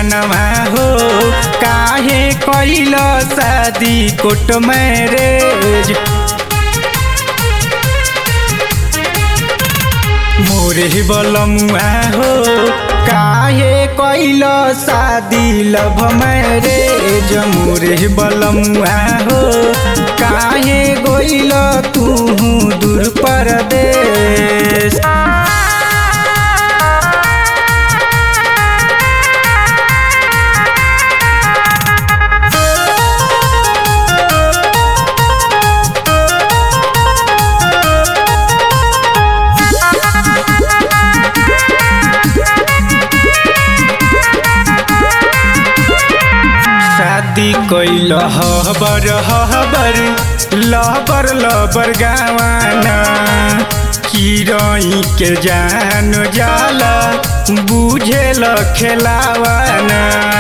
सजनवा हो काहे कइल शादी कोर्ट मैरेज। मोरे बलमुआ हो काहे कइल शादी लव मैरेज। मोरे बलमुआ हो काहे गइल तू दूर परदेश। शादी कइल हबर हबर लबर लबर गावाना किरई के जान जाला बुझेल खेलावाना।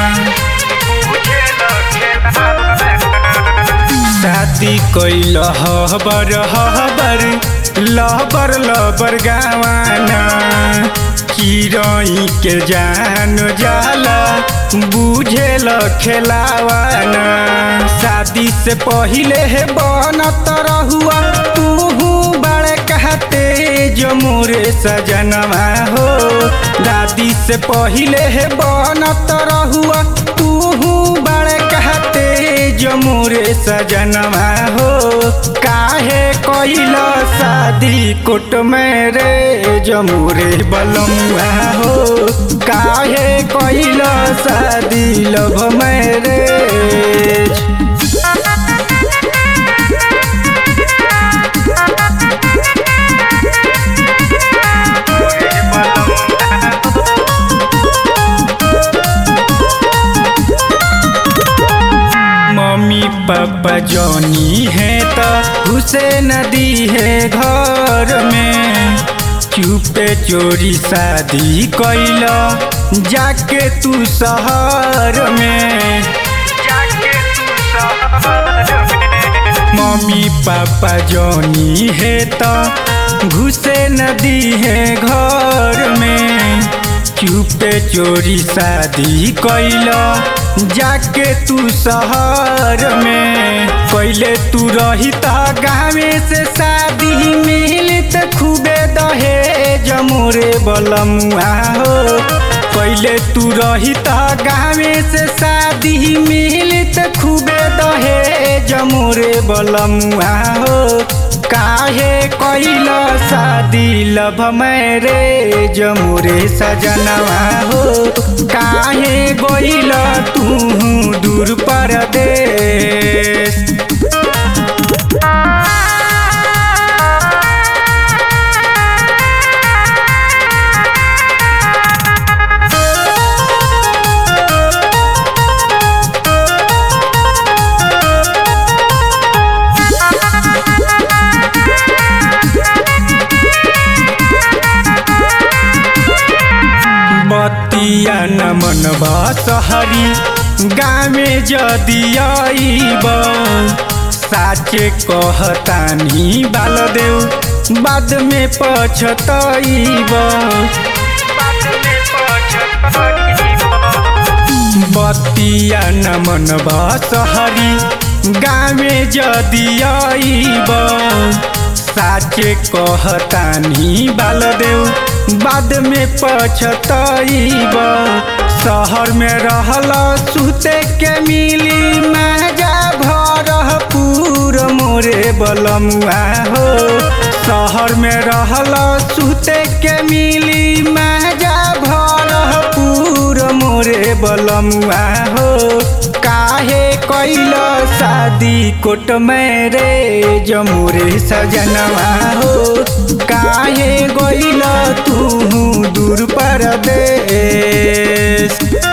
शादी कइल हबर हबर लबर लबर गावाना किरई के जान जाला बुझेल खेलावाना। शादी से पहिले है बनत रहुआ तू बड़े कहते जो मोरे सजनवा हो। दादी से पहिले है बनत रहुआ तू बड़े कहते जो मोरे सजनवा हो काहे कइल शादी कोर्ट मैरेज। मोरे बलमुआ हो काहे कइल शादी लव मैरेज। मम्मी पापा जॉनी है तो घुसे नदी है घर में। चुपे चोरी शादी कइला जाके तू शहर में। मम्मी पापा जॉनी है तो घुसे नदी है घर में। चुपे चोरी शादी कइला जाके तू शहर में। पहले तू रही त गाँवे से शादी मिलत खूबे दहेज। मोरे बलमुआ हो पहले तू रही त गाँवे से शादी मिलत खूबे दहेज। मोरे बलमुआ हो काहे कइल शादी लव मैरेज। मोरे सजनवा हो काहे गइल तू दूर परदेश। बतिया न मनबा सहरी गामे जदि आइब। साचे कहतानी बालदेव बाद में पछतइब। बतिया न मनबा सहरी गामे जदि आइब। साचे कहतानी बालदेव बाद में पछतइब। शहर में रहल सुते के मिली मजा भरपूर। मोरे बलमुआ हो शहर में रहल सुते के मिली मजा भरपूर। मोरे बलमुआ हो काहे कइल शादी कोर्ट मैरेज। मोरे सजनवा हो काहे गइल तू दूर परदेश।